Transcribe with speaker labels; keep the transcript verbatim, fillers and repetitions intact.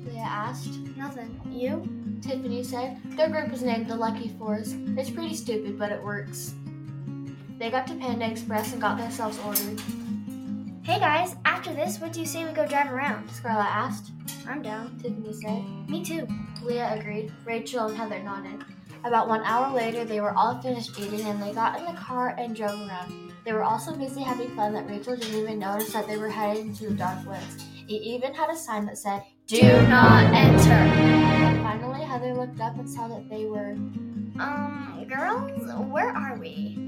Speaker 1: Leah asked.
Speaker 2: Nothing. You?
Speaker 1: Tiffany said. Their group is named the Lucky Fours. It's pretty stupid, but it works. They got to Panda Express and got themselves ordered.
Speaker 2: Hey guys, after this, what do you say we go drive around?
Speaker 1: Scarlett asked.
Speaker 2: I'm down.
Speaker 1: Tiffany said.
Speaker 2: Me too.
Speaker 1: Leah agreed. Rachel and Heather nodded. About one hour later, they were all finished eating and they got in the car and drove around. They were all so busy having fun that Rachel didn't even notice that they were heading to the dark woods. It even had a sign that said,
Speaker 2: Do not enter.
Speaker 1: Finally, Heather looked up and saw that they were...
Speaker 2: Um, girls, where are we?